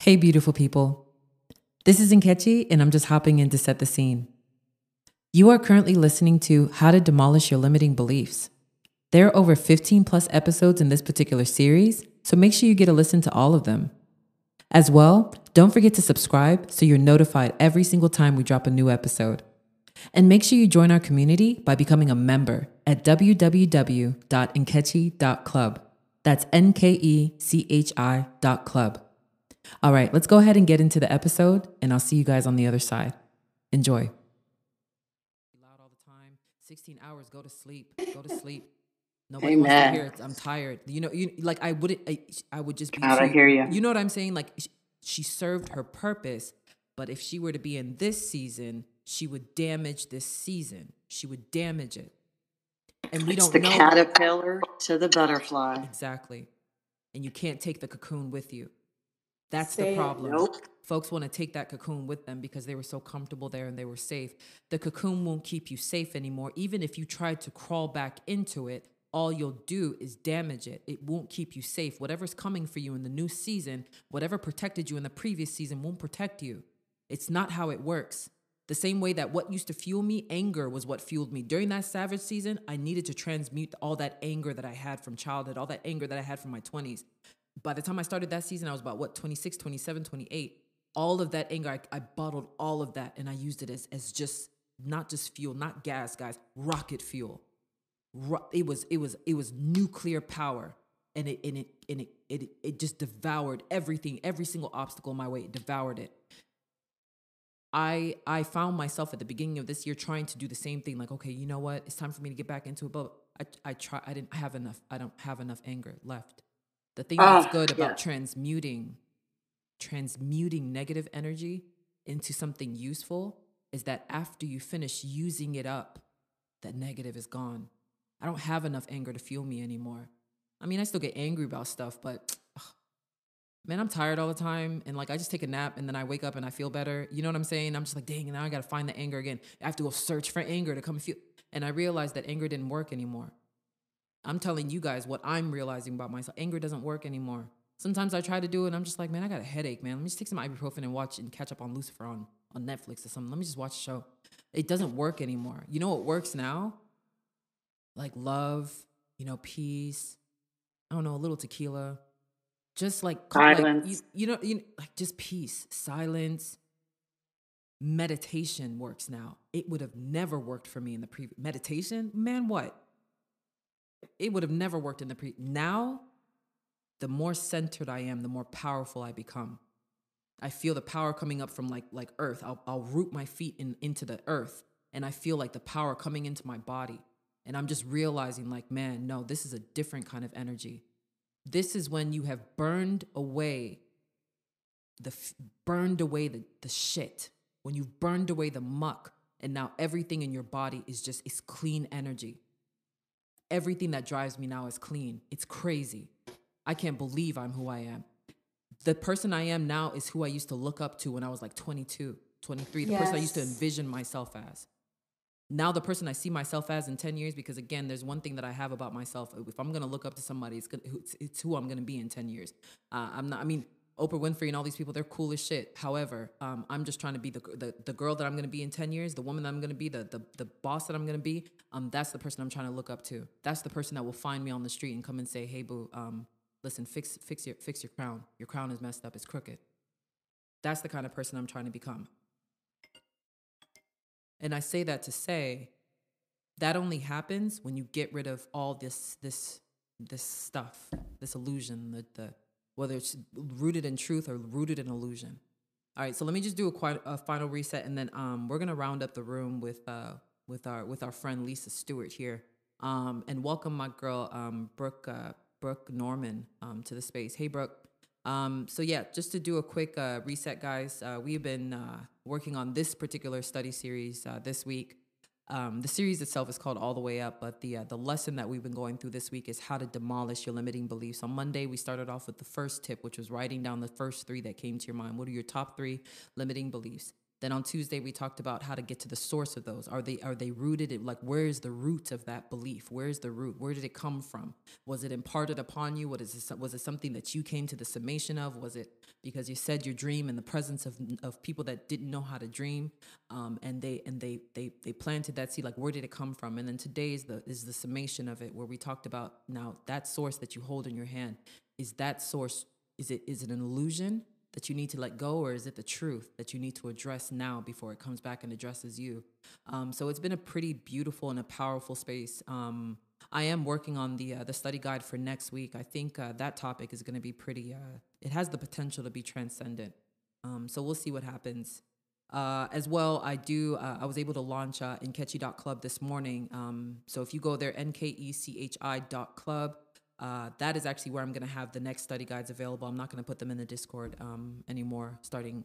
Hey, beautiful people. This is Nkechi, and I'm just hopping in to set the scene. You are currently listening to How to Demolish Your Limiting Beliefs. There are over 15 plus episodes in this particular series, so make sure you get a listen to all of them. As well, don't forget to subscribe so you're notified every single time we drop a new episode. And make sure you join our community by becoming a member at www.nkechi.club. That's NKECHI.club. All right, let's go ahead and get into the episode, and I'll see you guys on the other side. Enjoy. Loud all the time. 16 hours. Go to sleep. Go to sleep. Nobody wants to hear it. I'm tired. Like I would just be. I hear you. You know what I'm saying? Like she served her purpose, but if she were to be in this season, she would damage this season. She would damage it, and we don't know. It's the caterpillar to the butterfly. Exactly, and you can't take the cocoon with you. That's the problem. Nope. Folks want to take that cocoon with them because they were so comfortable there and they were safe. The cocoon won't keep you safe anymore. Even if you try to crawl back into it, all you'll do is damage it. It won't keep you safe. Whatever's coming for you in the new season, whatever protected you in the previous season won't protect you. It's not how it works. The same way that what used to fuel me, anger was what fueled me. During that savage season, I needed to transmute all that anger that I had from childhood, all that anger that I had from my 20s. By the time I started that season, I was about, 26, 27, 28. All of that anger, I bottled all of that, and I used it as just, not just fuel, not gas, guys, rocket fuel. It was nuclear power, and it just devoured everything, every single obstacle in my way. It devoured it. I found myself at the beginning of this year trying to do the same thing. Like, okay, you know what? It's time for me to get back into it. But I don't have enough anger left. The thing that's good about transmuting negative energy into something useful is that after you finish using it up, that negative is gone. I don't have enough anger to fuel me anymore. I mean, I still get angry about stuff, but man, I'm tired all the time. And like, I just take a nap and then I wake up and I feel better. You know what I'm saying? I'm just like, dang, now I got to find the anger again. I have to go search for anger to come feel. And I realized that anger didn't work anymore. I'm telling you guys what I'm realizing about myself. Anger doesn't work anymore. Sometimes I try to do it and I'm just like, man, I got a headache, man. Let me just take some ibuprofen and watch and catch up on Lucifer on Netflix or something. Let me just watch a show. It doesn't work anymore. You know what works now? Like love, peace. I don't know, a little tequila. Just like silence. Like just peace, silence. Meditation works now. It would have never worked for me in the previous meditation. Man, what? It would have never worked in the Now, the more centered I am, the more powerful I become. I feel the power coming up from like earth. I'll root my feet into the earth, and I feel like the power coming into my body. And I'm just realizing like, man, no, this is a different kind of energy. This is when you have burned away the shit. When you've burned away the muck, and now everything in your body is clean energy. Everything that drives me now is clean. It's crazy. I can't believe I'm who I am. The person I am now is who I used to look up to when I was like 22, 23. The person I used to envision myself as. Now the person I see myself as in 10 years, because again, there's one thing that I have about myself. If I'm going to look up to somebody, it's who I'm going to be in 10 years. Oprah Winfrey and all these people, they're cool as shit. However, I'm just trying to be the girl that I'm going to be in 10 years, the woman that I'm going to be, the boss that I'm going to be. That's the person I'm trying to look up to. That's the person that will find me on the street and come and say, hey, boo, listen, fix your crown. Your crown is messed up. It's crooked. That's the kind of person I'm trying to become. And I say that to say that only happens when you get rid of all this stuff, this illusion, whether it's rooted in truth or rooted in illusion. All right, so let me just do a final reset, and then we're gonna round up the room with our friend Lisa Stewart here, and welcome my girl Brooke Norman to the space. Hey Brooke. So yeah, just to do a quick reset, guys, we've been working on this particular study series this week. The series itself is called All the Way Up, but the lesson that we've been going through this week is how to demolish your limiting beliefs. On Monday, we started off with the first tip, which was writing down the first 3 that came to your mind. What are your top 3 limiting beliefs? Then on Tuesday, we talked about how to get to the source of those. Are they rooted in, like, where is the root of that belief? Where is the root? Where did it come from? Was it imparted upon you? Was it something that you came to the summation of? Was it because you said your dream in the presence of people that didn't know how to dream, and they planted that seed? Like, where did it come from? And then today is the summation of it, where we talked about now that source that you hold in your hand. Is that source? Is it an illusion that you need to let go, or is it the truth that you need to address now before it comes back and addresses you? So it's been a pretty beautiful and a powerful space. I am working on the study guide for next week. I think that topic is going to be pretty. It has the potential to be transcendent. So we'll see what happens. As well, I was able to launch Nkechi.club this morning. So if you go there, nkechi.club. That is actually where I'm going to have the next study guides available. I'm not going to put them in the Discord anymore starting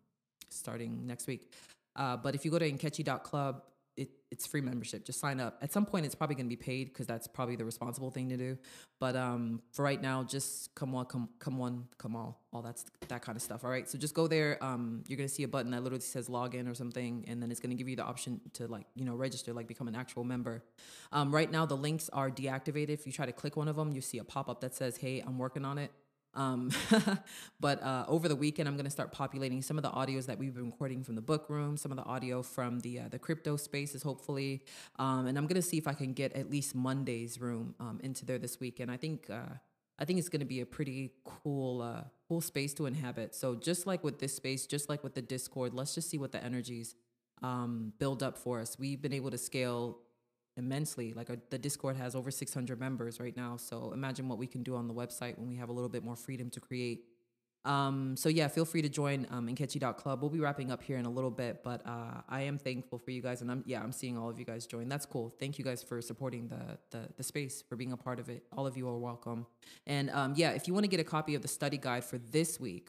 next week. But if you go to Nkechi.club, it's free membership. Just sign up. At some point, it's probably going to be paid because that's probably the responsible thing to do. But for right now, just come all that kind of stuff. All right. So just go there. You're going to see a button that literally says login or something, and then it's going to give you the option to register, like become an actual member. Right now, the links are deactivated. If you try to click one of them, you see a pop-up that says, "Hey, I'm working on it." But over the weekend, I'm going to start populating some of the audios that we've been recording from the book room, some of the audio from the crypto spaces, hopefully. And I'm going to see if I can get at least Monday's room into there this weekend. I think it's going to be a pretty cool space to inhabit. So just like with this space, just like with the Discord, let's just see what the energies build up for us. We've been able to scale immensely. Like the Discord has over 600 members right now. So imagine what we can do on the website when we have a little bit more freedom to create. So yeah, feel free to join Nkechi.club. We'll be wrapping up here in a little bit, but I am thankful for you guys, and I'm seeing all of you guys join. That's cool. Thank you guys for supporting the space, for being a part of it. All of you are welcome. And yeah, if you want to get a copy of the study guide for this week,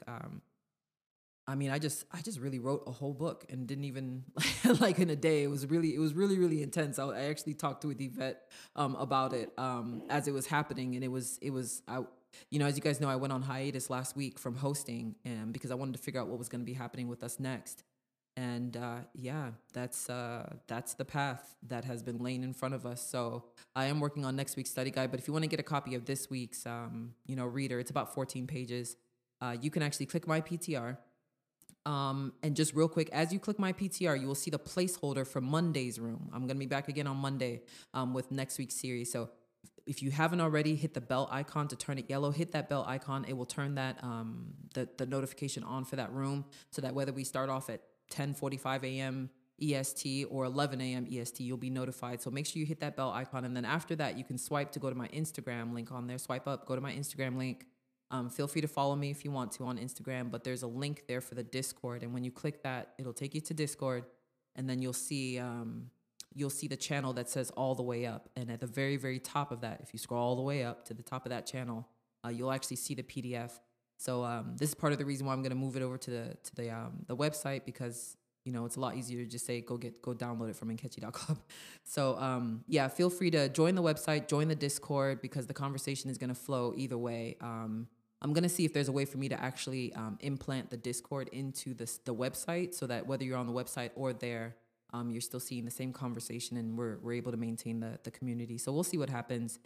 I just really wrote a whole book and didn't even like in a day. It was really intense. I actually talked to Yvette about it as it was happening, and it was as you guys know, I went on hiatus last week from hosting, and because I wanted to figure out what was going to be happening with us next. And yeah, that's the path that has been laying in front of us. So I am working on next week's study guide. But if you want to get a copy of this week's reader, it's about 14 pages. You can actually click my PTR. And just real quick, as you click my PTR, you will see the placeholder for Monday's room. I'm going to be back again on Monday with next week's series. So if you haven't already, hit the bell icon to turn it yellow. Hit that bell icon. It will turn that the notification on for that room, so that whether we start off at 10:45 a.m. EST or 11 a.m. EST, you'll be notified. So make sure you hit that bell icon. And then after that, you can swipe to go to my Instagram link on there. Swipe up, go to my Instagram link. Feel free to follow me if you want to on Instagram, but there's a link there for the Discord. And when you click that, it'll take you to Discord, and then you'll see the channel that says all the way up. And at the very, very top of that, if you scroll all the way up to the top of that channel, you'll actually see the PDF. So this is part of the reason why I'm going to move it over to the website, because it's a lot easier to just say go download it from Nkechi.club. So yeah, feel free to join the website, join the Discord, because the conversation is going to flow either way. I'm going to see if there's a way for me to actually implant the Discord into the website, so that whether you're on the website or there, you're still seeing the same conversation, and we're able to maintain the community. So we'll see what happens.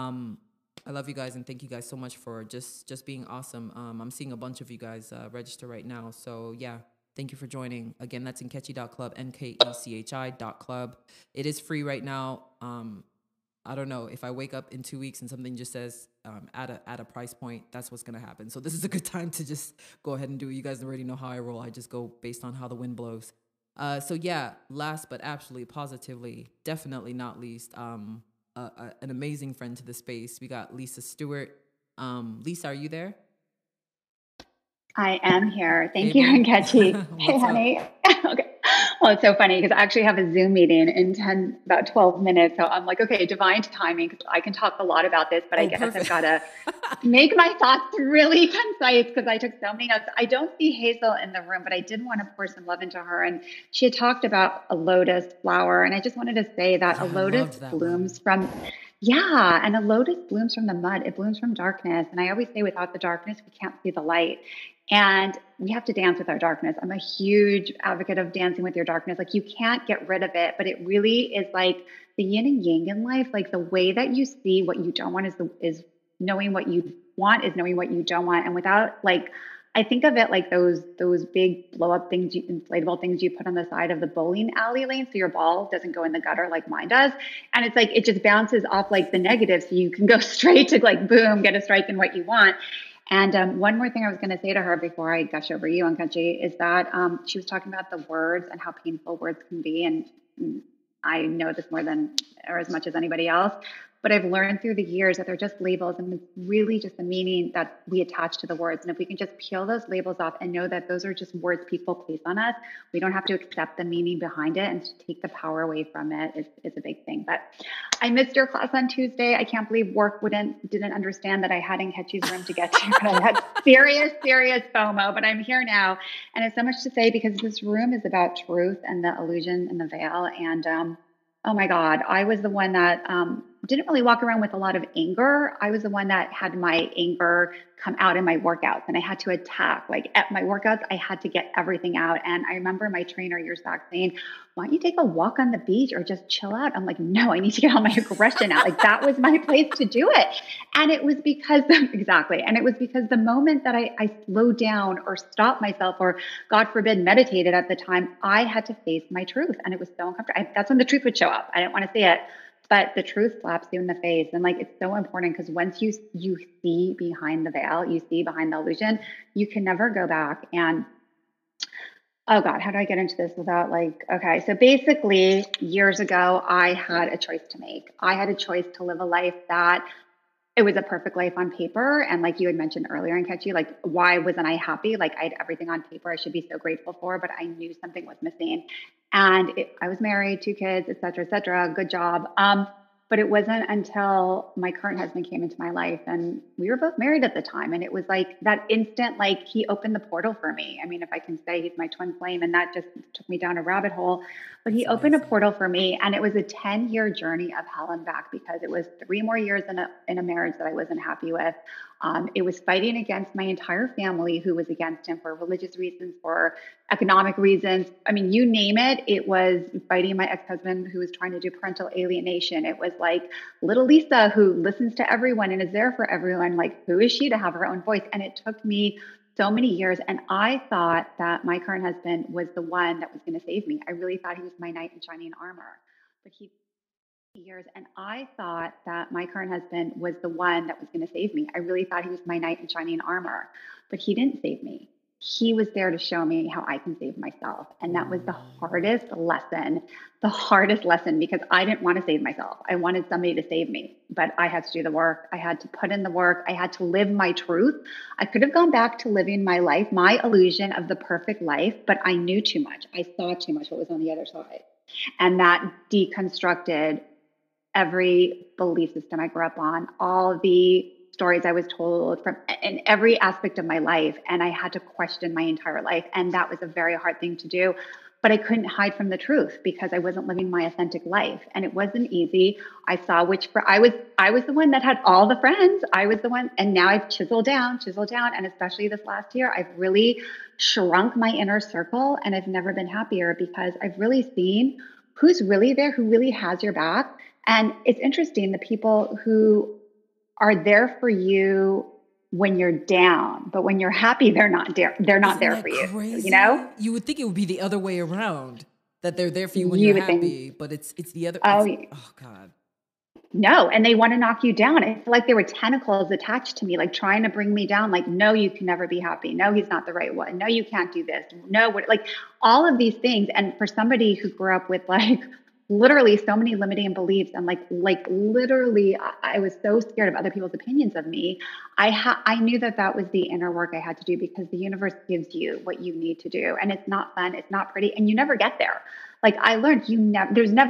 I love you guys, and thank you guys so much for just being awesome. I'm seeing a bunch of you guys register right now. So yeah, thank you for joining. Again, that's Nkechi.club, Nkechi.club. It is free right now. I don't know, if I wake up in 2 weeks and something just says at a price point, that's what's going to happen. So this is a good time to just go ahead and do it. You guys already know how I roll. I just go based on how the wind blows. So yeah, last but absolutely positively, definitely not least, an amazing friend to the space. We got Lisa Stewart. Lisa, are you there? I am here. Thank you, Nkechi. Hey, honey. Okay. Well, it's so funny because I actually have a Zoom meeting in about 12 minutes. So I'm like, okay, divine timing, because I can talk a lot about this, but I guess perfect. I've got to make my thoughts really concise because I took so many notes. I don't see Hazel in the room, but I did want to pour some love into her. And she had talked about a lotus flower. And I just wanted to say that a lotus blooms from... Yeah. And a lotus blooms from the mud. It blooms from darkness. And I always say without the darkness, we can't see the light. And we have to dance with our darkness. I'm a huge advocate of dancing with your darkness. Like you can't get rid of it, but it really is like the yin and yang in life. Like the way that you see what you don't want is knowing what you want is knowing what you don't want. And without like, I think of it like those big blow up things, inflatable things you put on the side of the bowling alley lane so your ball doesn't go in the gutter like mine does. And it's like it just bounces off like the negative, so you can go straight to like boom, get a strike in what you want. And one more thing I was going to say to her before I gush over you, Ankachi, is that she was talking about the words and how painful words can be. And I know this more than or as much as anybody else. But I've learned through the years that they're just labels, and it's really just the meaning that we attach to the words. And if we can just peel those labels off and know that those are just words people place on us, we don't have to accept the meaning behind it, and to take the power away from it is a big thing. But I missed your class on Tuesday. I can't believe work didn't understand that I had Nkechi's room to get to. But I had serious FOMO, but I'm here now. And it's so much to say because this room is about truth and the illusion and the veil. And oh my God, I was the one that didn't really walk around with a lot of anger. I was the one that had my anger come out in my workouts, and I had to attack. Like at my workouts, I had to get everything out. And I remember my trainer years back saying, why don't you take a walk on the beach or just chill out? I'm like, no, I need to get all my aggression out. Like that was my place to do it. And it was because, exactly. And it was because the moment that I slowed down or stopped myself or God forbid, meditated at the time, I had to face my truth. And it was so uncomfortable. That's when the truth would show up. I didn't want to see it. But the truth slaps you in the face. And like, it's so important because once you see behind the veil, you see behind the illusion, you can never go back. And oh God, how do I get into this without like, okay. So basically years ago, I had a choice to make. I had a choice to live a life that it was a perfect life on paper. And like you had mentioned earlier, Nkechi, like, why wasn't I happy? Like I had everything on paper I should be so grateful for, but I knew something was missing. And I was married, 2 kids, et cetera, good job. But it wasn't until my current husband came into my life, and we were both married at the time. And it was like that instant, like he opened the portal for me. I mean, if I can say, he's my twin flame, and that just took me down a rabbit hole, but he opened a portal for me. And it was a 10-year journey of hell and back, because it was 3 more years in a marriage that I wasn't happy with. It was fighting against my entire family who was against him for religious reasons, for economic reasons. I mean, you name it. It was fighting my ex-husband who was trying to do parental alienation. It was like little Lisa who listens to everyone and is there for everyone. Like, who is she to have her own voice? And it took me so many years. And I thought that my current husband was the one that was going to save me. I really thought he was my knight in shining armor, but years. And I thought that my current husband was the one that was going to save me. I really thought he was my knight in shining armor, but he didn't save me. He was there to show me how I can save myself. And that was the hardest lesson, because I didn't want to save myself. I wanted somebody to save me, but I had to do the work. I had to put in the work. I had to live my truth. I could have gone back to living my life, my illusion of the perfect life, but I knew too much. I saw too much what was on the other side. And that deconstructed every belief system I grew up on, all the stories I was told from in every aspect of my life. And I had to question my entire life. And that was a very hard thing to do. But I couldn't hide from the truth because I wasn't living my authentic life. And it wasn't easy. I saw I was the one that had all the friends. I was the one. And now I've chiseled down. And especially this last year, I've really shrunk my inner circle. And I've never been happier because I've really seen who's really there, who really has your back. And it's interesting, the people who are there for you when you're down, but when you're happy, they're not there. They're not there for you. Crazy? You know, you would think it would be the other way around, that they're there for you when you're happy, but it's the other. Oh God. No. And they want to knock you down. It's like there were tentacles attached to me, like trying to bring me down. Like, no, you can never be happy. No, he's not the right one. No, you can't do this. No, like all of these things. And for somebody who grew up with like literally so many limiting beliefs, and like literally I was so scared of other people's opinions of me. I knew that was the inner work I had to do, because the universe gives you what you need to do, and it's not fun, it's not pretty, and you never get there. Like I learned, there's never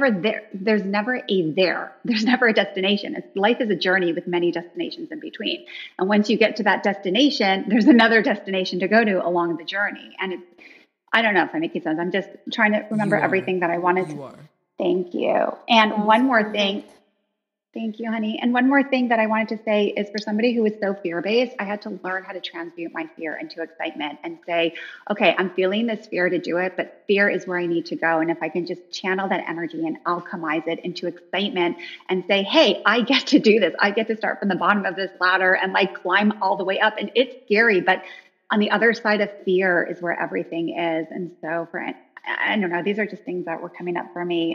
a destination. Life is a journey with many destinations in between. And once you get to that destination, there's another destination to go to along the journey. And I don't know if I'm making sense. I'm just trying to remember everything that I wanted to. Thank you. And one more thing. Thank you, honey. And one more thing that I wanted to say is for somebody who is so fear-based, I had to learn how to transmute my fear into excitement and say, okay, I'm feeling this fear to do it, but fear is where I need to go. And if I can just channel that energy and alchemize it into excitement and say, hey, I get to do this. I get to start from the bottom of this ladder and like climb all the way up. And it's scary, but on the other side of fear is where everything is. And so I don't know, these are just things that were coming up for me.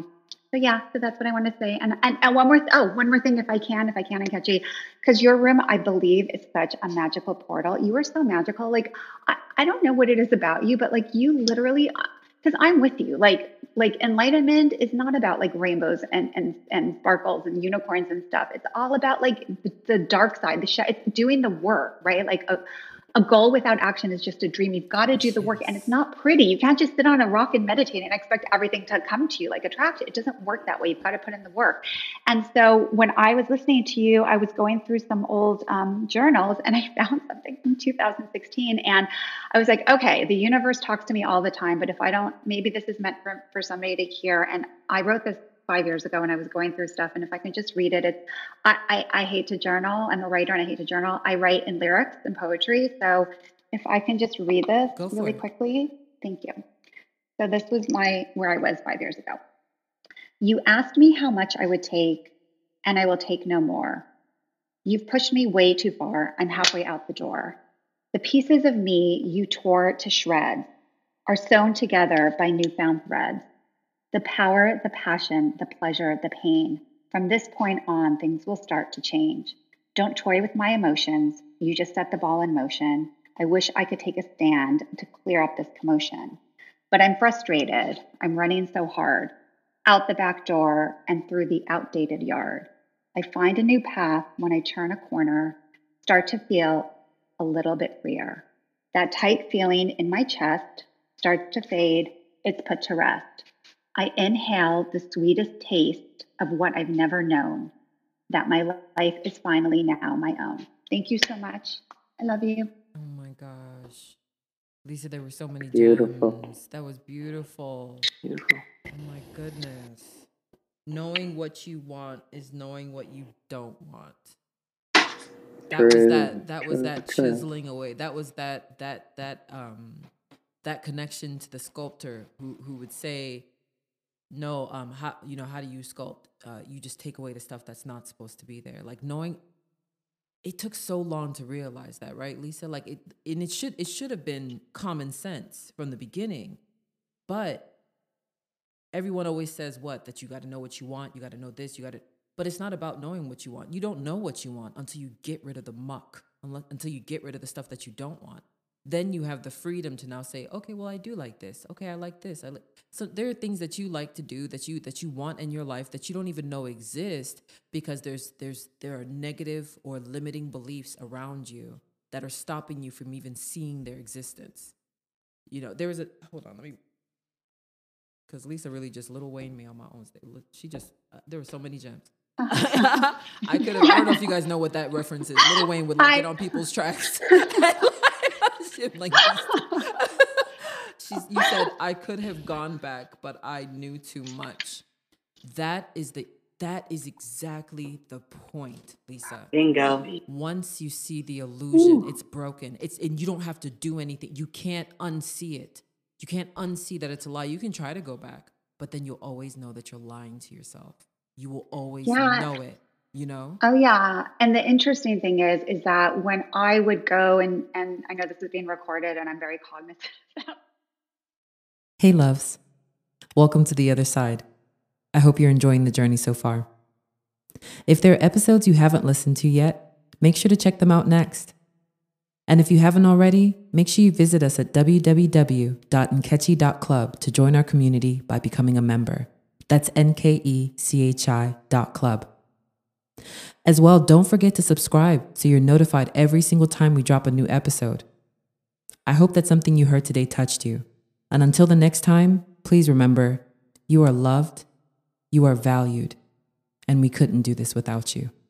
So yeah, so that's what I want to say. And one more thing, if I can, and Catchy, because your room, I believe, is such a magical portal. You are so magical. Like, I don't know what it is about you, but like you literally, because I'm with you, like enlightenment is not about like rainbows and sparkles and unicorns and stuff. It's all about like the dark side, it's doing the work, right? Like a goal without action is just a dream. You've got to do the work, and it's not pretty. You can't just sit on a rock and meditate and expect everything to come to you, like attract it. It doesn't work that way. You've got to put in the work. And so when I was listening to you, I was going through some old journals, and I found something from 2016. And I was like, okay, the universe talks to me all the time, but if I don't, maybe this is meant for somebody to hear. And I wrote this 5 years ago when I was going through stuff. And if I can just read it, I hate to journal. I'm a writer and I hate to journal. I write in lyrics and poetry. So if I can just read this really quickly. Thank you. So this was where I was 5 years ago. You asked me how much I would take, and I will take no more. You've pushed me way too far. I'm halfway out the door. The pieces of me you tore to shreds are sewn together by newfound threads. The power, the passion, the pleasure, the pain. From this point on, things will start to change. Don't toy with my emotions. You just set the ball in motion. I wish I could take a stand to clear up this commotion. But I'm frustrated. I'm running so hard. Out the back door and through the outdated yard. I find a new path when I turn a corner, start to feel a little bit freer. That tight feeling in my chest starts to fade. It's put to rest. I inhale the sweetest taste of what I've never known, that my life is finally now my own. Thank you so much. I love you. Oh my gosh. Lisa, there were so many Beautiful. gems. That was beautiful. Beautiful. Oh my goodness. Knowing what you want is knowing what you don't want. That was that chiseling away. That was that connection to the sculptor who would say, no, how do you sculpt? You just take away the stuff that's not supposed to be there. Like knowing, it took so long to realize that, right, Lisa? Like it should have been common sense from the beginning, but everyone always says that you got to know what you want, you got to know this, but it's not about knowing what you want. You don't know what you want until you get rid of the muck, until you get rid of the stuff that you don't want. Then you have the freedom to now say, okay, well, I do like this. Okay, I like this. So there are things that you like to do that you want in your life that you don't even know exist because there are negative or limiting beliefs around you that are stopping you from even seeing their existence. Hold on, because Lisa really just Lil Wayne me on my own stage. She just, there were so many gems. I don't know if you guys know what that reference is. Lil Wayne would get on people's tracks. Like you said, I could have gone back, but I knew too much. That is exactly the point, Lisa. Bingo. Once you see the illusion, it's broken. And you don't have to do anything. You can't unsee it. You can't unsee that it's a lie. You can try to go back, but then you'll always know that you're lying to yourself. You will always know it. Oh yeah. And the interesting thing is that when I would go and I know this is being recorded and I'm very cognizant of that. Hey loves, welcome to The Other Side. I hope you're enjoying the journey so far. If there are episodes you haven't listened to yet, make sure to check them out next. And if you haven't already, make sure you visit us at www.nkechi.club to join our community by becoming a member. That's NKECHI.club. As well, don't forget to subscribe so you're notified every single time we drop a new episode. I hope that something you heard today touched you. And until the next time, please remember, you are loved, you are valued, and we couldn't do this without you.